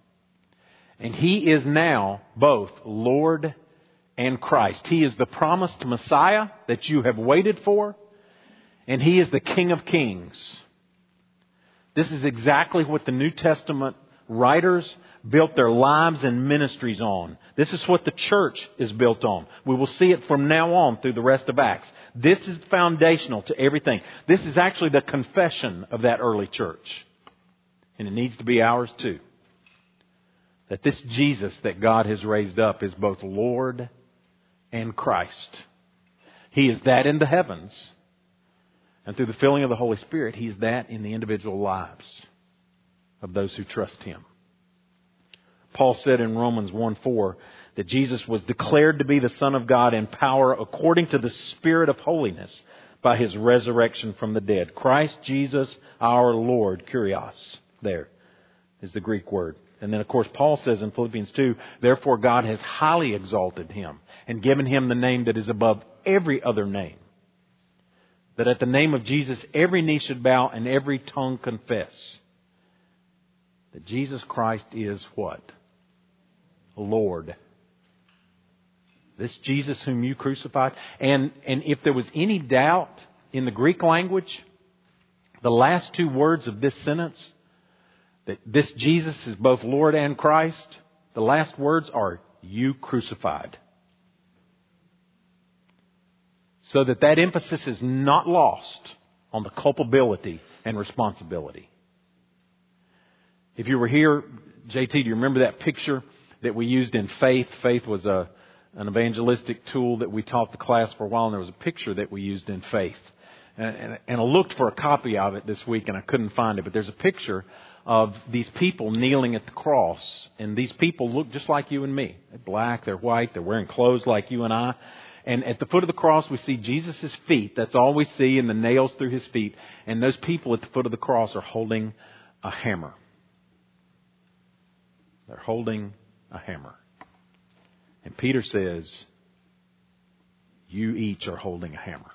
And He is now both Lord and Christ. He is the promised Messiah that you have waited for, and He is the King of Kings. This is exactly what the New Testament writers built their lives and ministries on. This is what the church is built on. We will see it from now on through the rest of Acts. This is foundational to everything. This is actually the confession of that early church. And it needs to be ours too. That this Jesus that God has raised up is both Lord and Christ. He is that in the heavens. And through the filling of the Holy Spirit, He's that in the individual lives of those who trust Him. Paul said in Romans 1:4 that Jesus was declared to be the Son of God in power according to the Spirit of holiness by His resurrection from the dead. Christ Jesus our Lord, kurios, there is the Greek word. And then, of course, Paul says in Philippians 2, therefore God has highly exalted Him and given Him the name that is above every other name. That at the name of Jesus, every knee should bow and every tongue confess that Jesus Christ is what? Lord. This Jesus whom you crucified. And if there was any doubt in the Greek language, the last two words of this sentence, that this Jesus is both Lord and Christ, the last words are, you crucified. So that emphasis is not lost on the culpability and responsibility. If you were here, JT, do you remember that picture that we used in Faith? Faith was an evangelistic tool that we taught the class for a while, and there was a picture that we used in Faith. And I looked for a copy of it this week and I couldn't find it, but there's a picture of these people kneeling at the cross. And these people look just like you and me. They're black, they're white, they're wearing clothes like you and I. And at the foot of the cross, we see Jesus' feet. That's all we see, and the nails through His feet. And those people at the foot of the cross are holding a hammer. They're holding a hammer. And Peter says, you each are holding a hammer.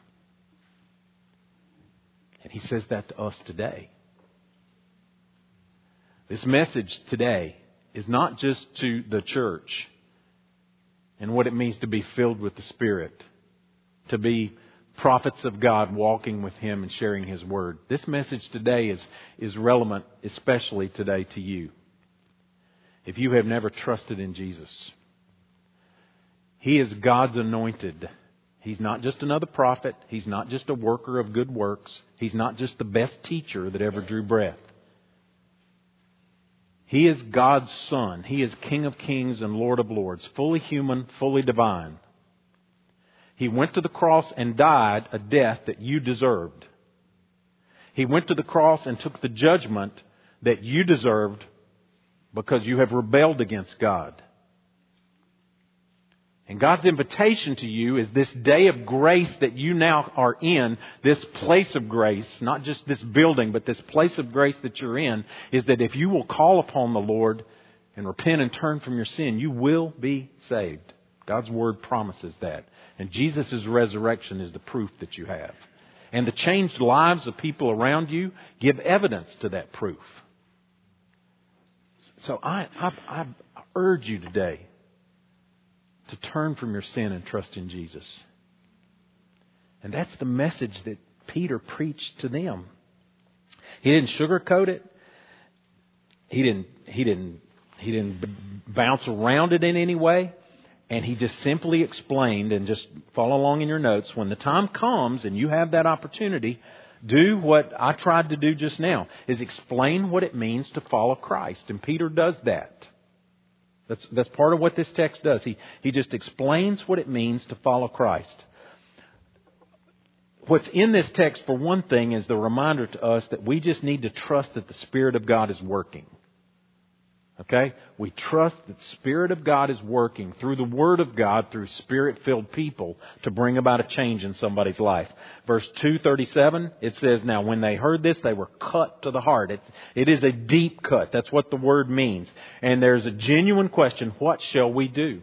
And he says that to us today. This message today is not just to the church and what it means to be filled with the Spirit, to be prophets of God walking with Him and sharing His Word. This message today is relevant, especially today to you. If you have never trusted in Jesus, He is God's anointed. He's not just another prophet. He's not just a worker of good works. He's not just the best teacher that ever drew breath. He is God's Son. He is King of Kings and Lord of Lords, fully human, fully divine. He went to the cross and died a death that you deserved. He went to the cross and took the judgment that you deserved because you have rebelled against God. And God's invitation to you is this day of grace that you now are in, this place of grace, not just this building, but this place of grace that you're in, is that if you will call upon the Lord and repent and turn from your sin, you will be saved. God's Word promises that. And Jesus' resurrection is the proof that you have. And the changed lives of people around you give evidence to that proof. So I urge you today to turn from your sin and trust in Jesus. And that's the message that Peter preached to them. He didn't sugarcoat it. He didn't bounce around it in any way. And he just simply explained, and just follow along in your notes, when the time comes and you have that opportunity, do what I tried to do just now, is explain what it means to follow Christ. And Peter does that. That's part of what this text does. He just explains what it means to follow Christ. What's in this text, for one thing, is the reminder to us that we just need to trust that the Spirit of God is working. Okay? We trust that the Spirit of God is working through the Word of God, through Spirit-filled people, to bring about a change in somebody's life. Verse 2:37, it says, now when they heard this, they were cut to the heart. It is a deep cut. That's what the word means. And there's a genuine question, what shall we do?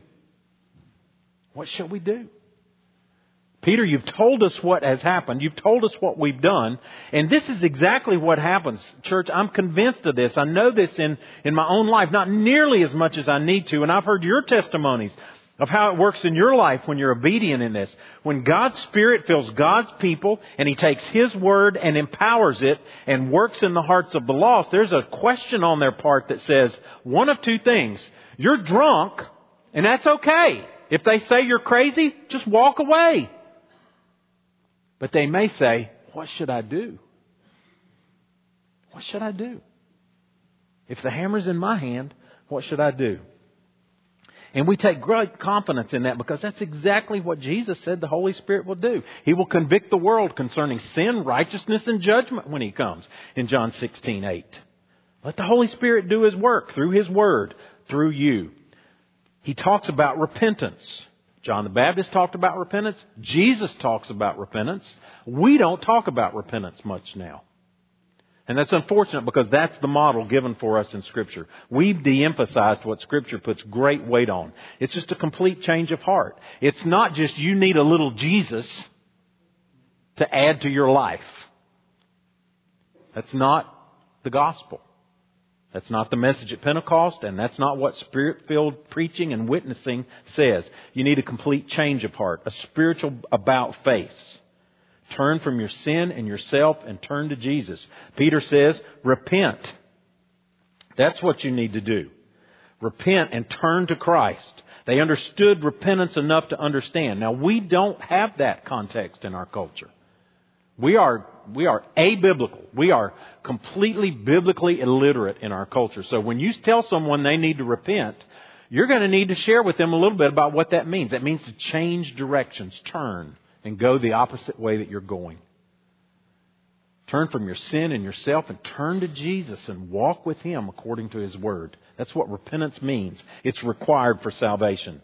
What shall we do? Peter, you've told us what has happened. You've told us what we've done. And this is exactly what happens. Church, I'm convinced of this. I know this in my own life, not nearly as much as I need to. And I've heard your testimonies of how it works in your life when you're obedient in this. When God's Spirit fills God's people and He takes His Word and empowers it and works in the hearts of the lost, there's a question on their part that says one of two things. You're drunk, and that's okay. If they say you're crazy, just walk away. But they may say, what should I do? What should I do? If the hammer's in my hand, what should I do? And we take great confidence in that because that's exactly what Jesus said the Holy Spirit will do. He will convict the world concerning sin, righteousness, and judgment when He comes in John 16:8. Let the Holy Spirit do His work through His Word, through you. He talks about repentance. John the Baptist talked about repentance. Jesus talks about repentance. We don't talk about repentance much now. And that's unfortunate because that's the model given for us in Scripture. We've de-emphasized what Scripture puts great weight on. It's just a complete change of heart. It's not just you need a little Jesus to add to your life. That's not the gospel. That's not the message at Pentecost, and that's not what Spirit-filled preaching and witnessing says. You need a complete change of heart, a spiritual about-face. Turn from your sin and yourself and turn to Jesus. Peter says, repent. That's what you need to do. Repent and turn to Christ. They understood repentance enough to understand. Now, we don't have that context in our culture. We are abiblical. We are completely biblically illiterate in our culture. So when you tell someone they need to repent, you're going to need to share with them a little bit about what that means. That means to change directions, turn, and go the opposite way that you're going. Turn from your sin and yourself and turn to Jesus and walk with Him according to His Word. That's what repentance means. It's required for salvation.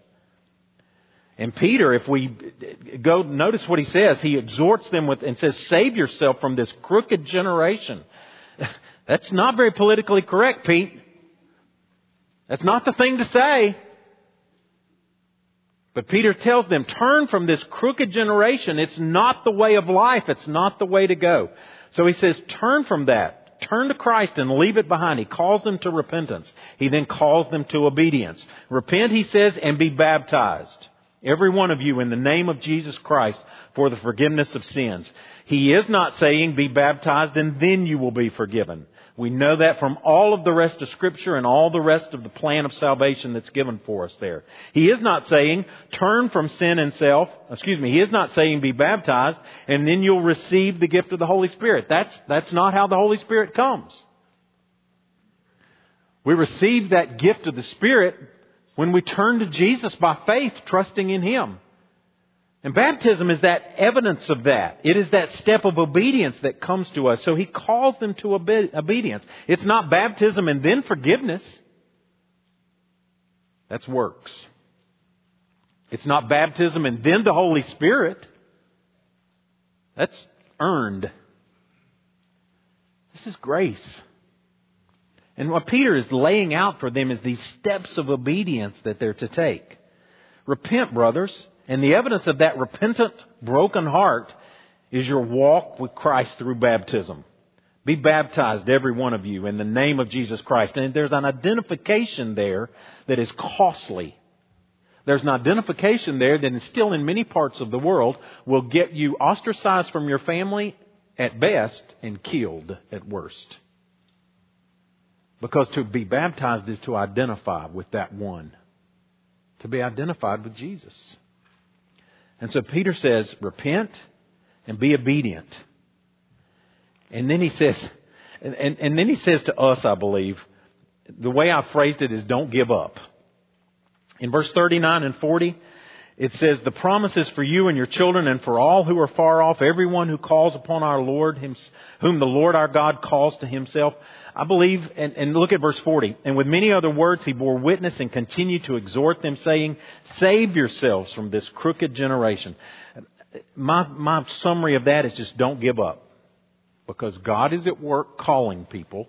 And Peter, if we go, notice what he says. He exhorts them with and says, save yourself from this crooked generation. That's not very politically correct, Pete. That's not the thing to say. But Peter tells them, turn from this crooked generation. It's not the way of life. It's not the way to go. So he says, turn from that. turn to Christ and leave it behind. He calls them to repentance. He then calls them to obedience. Repent, he says, and be baptized. Every one of you in the name of Jesus Christ for the forgiveness of sins. He is not saying be baptized and then you will be forgiven. We know that from all of the rest of Scripture and all the rest of the plan of salvation that's given for us there. He is not saying turn from sin and self. He is not saying be baptized and then you'll receive the gift of the Holy Spirit. That's not how the Holy Spirit comes. We receive that gift of the Spirit when we turn to Jesus by faith, trusting in Him. And baptism is that evidence of that. It is that step of obedience that comes to us. So He calls them to obedience. It's not baptism and then forgiveness. That's works. It's not baptism and then the Holy Spirit. That's earned. This is grace. And what Peter is laying out for them is these steps of obedience that they're to take. Repent, brothers. And the evidence of that repentant, broken heart is your walk with Christ through baptism. Be baptized, every one of you, in the name of Jesus Christ. And there's an identification there that is costly. There's an identification there that is still in many parts of the world will get you ostracized from your family at best and killed at worst. Because to be baptized is to identify with that one. To be identified with Jesus. And so Peter says, repent and be obedient. And then he says, and then he says to us, I believe, the way I phrased it is don't give up. In verse 39 and 40, it says, the promise is for you and your children and for all who are far off, everyone who calls upon our Lord, whom the Lord our God calls to Himself. I believe, and look at verse 40, and with many other words He bore witness and continued to exhort them, saying, save yourselves from this crooked generation. My summary of that is just don't give up. Because God is at work calling people.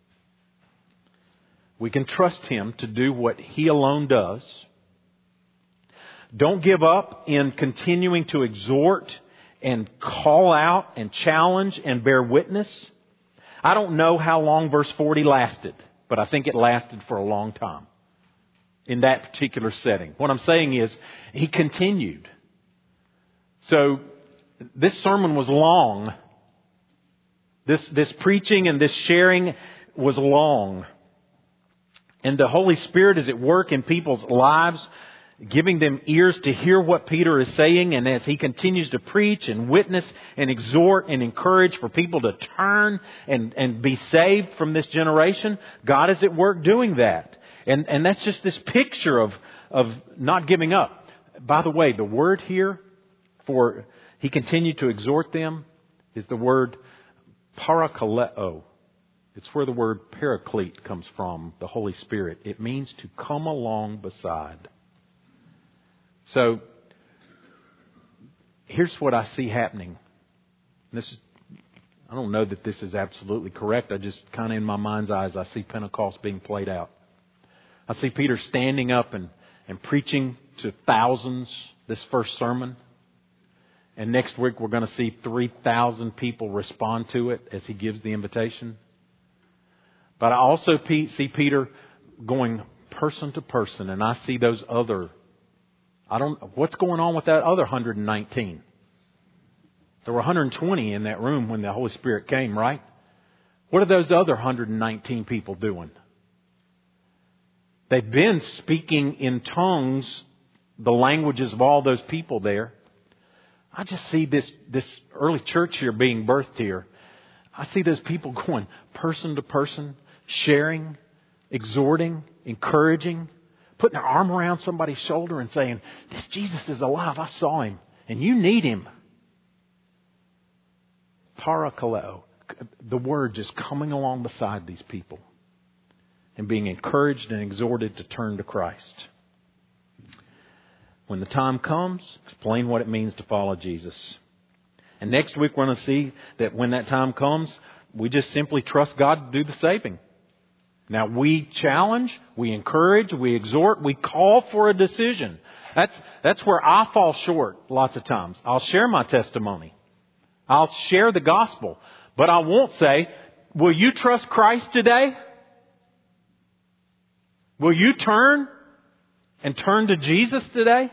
We can trust Him to do what He alone does. Don't give up in continuing to exhort and call out and challenge and bear witness. I don't know how long verse 40 lasted, but I think it lasted for a long time in that particular setting. What I'm saying is he continued. So this sermon was long. This preaching and this sharing was long. And the Holy Spirit is at work in people's lives, giving them ears to hear what Peter is saying. And as he continues to preach and witness and exhort and encourage for people to turn and be saved from this generation, God is at work doing that. And that's just this picture of not giving up. By the way, the word here for he continued to exhort them is the word parakaleo. It's where the word paraclete comes from, the Holy Spirit. It means to come along beside. So, here's what I see happening. I don't know that this is absolutely correct. I just kind of in my mind's eyes, I see Pentecost being played out. I see Peter standing up and preaching to thousands this first sermon. And next week we're going to see 3,000 people respond to it as he gives the invitation. But I also see Peter going person to person, and I see those other. What's going on with that other 119? There were 120 in that room when the Holy Spirit came, right? What are those other 119 people doing? They've been speaking in tongues, the languages of all those people there. I just see this early church here being birthed here. I see those people going person to person, sharing, exhorting, encouraging, putting their arm around somebody's shoulder and saying, this Jesus is alive. I saw Him. And you need Him. Parakaleo. The word just coming along beside these people and being encouraged and exhorted to turn to Christ. When the time comes, explain what it means to follow Jesus. And next week we're going to see that when that time comes, we just simply trust God to do the saving. Now we challenge, we encourage, we exhort, we call for a decision. That's where I fall short lots of times. I'll share my testimony. I'll share the gospel. But I won't say, Will you trust Christ today? Will you turn to Jesus today?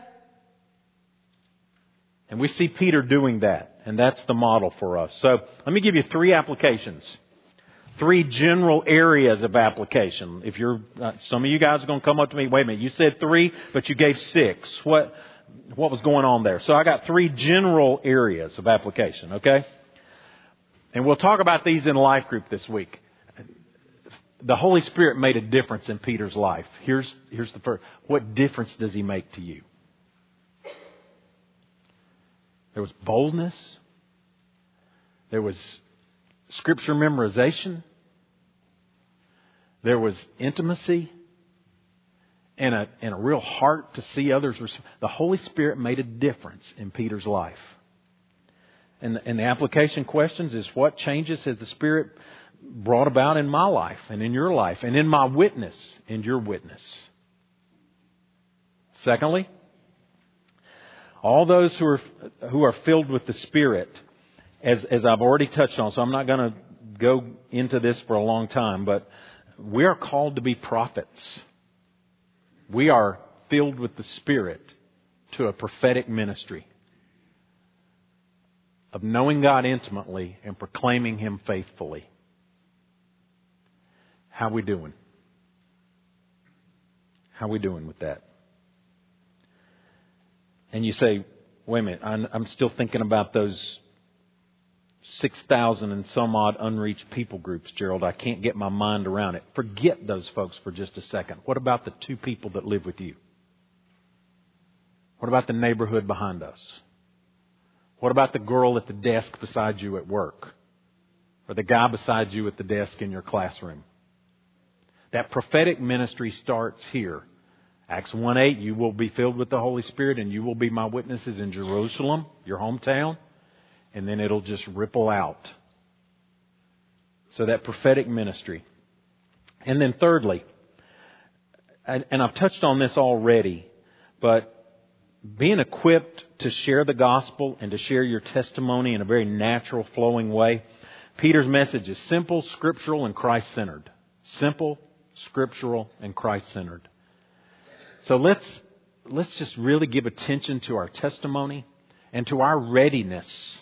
And we see Peter doing that, and that's the model for us. So let me give you 3 applications. 3 general areas of application. If you're, some of you guys are going to come up to me, wait a minute, you said 3, but you gave 6. What was going on there? So I got 3 general areas of application, okay? And we'll talk about these in life group this week. The Holy Spirit made a difference in Peter's life. Here's the first. What difference does He make to you? There was boldness. There was Scripture memorization. There was intimacy. And a real heart to see others. The Holy Spirit made a difference in Peter's life. And the application questions is, what changes has the Spirit brought about in my life and in your life and in my witness and your witness? Secondly, all those who are filled with the Spirit, as I've already touched on, so I'm not going to go into this for a long time, but we are called to be prophets. We are filled with the Spirit to a prophetic ministry of knowing God intimately and proclaiming Him faithfully. How we doing? How we doing with that? And you say, wait a minute, I'm still thinking about those 6,000 and some odd unreached people groups, Gerald. I can't get my mind around it. Forget those folks for just a second. What about the 2 people that live with you? What about the neighborhood behind us? What about the girl at the desk beside you at work? Or the guy beside you at the desk in your classroom? That prophetic ministry starts here. Acts 1:8, you will be filled with the Holy Spirit and you will be my witnesses in Jerusalem, your hometown. And then it'll just ripple out. So that prophetic ministry. And then thirdly, and I've touched on this already, but being equipped to share the gospel and to share your testimony in a very natural, flowing way. Peter's message is simple, scriptural, and Christ-centered. Simple, scriptural, and Christ-centered. So let's just really give attention to our testimony and to our readiness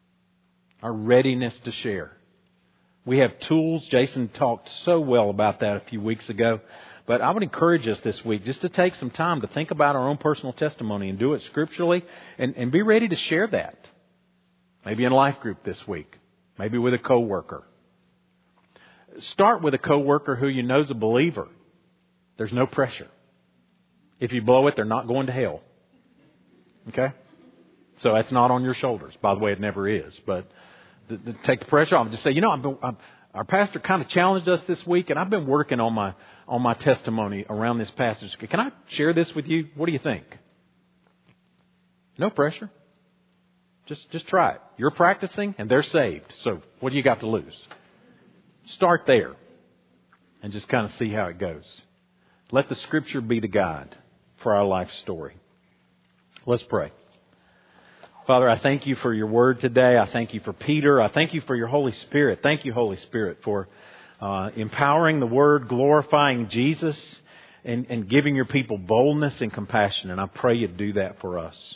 to share. We have tools. Jason talked so well about that a few weeks ago. But I would encourage us this week just to take some time to think about our own personal testimony and do it scripturally and be ready to share that. Maybe in a life group this week. Maybe with a coworker. Start with a coworker who you know is a believer. There's no pressure. If you blow it, they're not going to hell. Okay? So that's not on your shoulders. By the way, it never is. But take the pressure off. Just say, our pastor kind of challenged us this week, and I've been working on my testimony around this passage. Can I share this with you? What do you think? No pressure. Just try it. You're practicing, and they're saved. So what do you got to lose? Start there, and just kind of see how it goes. Let the Scripture be the guide for our life story. Let's pray. Father, I thank you for your word today. I thank you for Peter. I thank you for your Holy Spirit. Thank you, Holy Spirit, for empowering the word, glorifying Jesus, and giving your people boldness and compassion. And I pray you do that for us.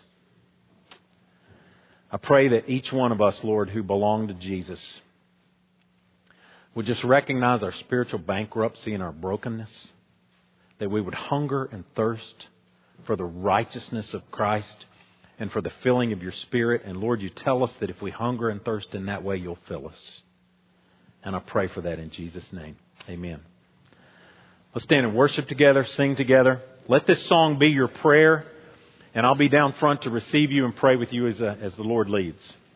I pray that each one of us, Lord, who belong to Jesus, would just recognize our spiritual bankruptcy and our brokenness, that we would hunger and thirst for the righteousness of Christ and for the filling of your Spirit. And Lord, you tell us that if we hunger and thirst in that way, you'll fill us. And I pray for that in Jesus' name. Amen. Let's stand and worship together, sing together. Let this song be your prayer, and I'll be down front to receive you and pray with you as the Lord leads.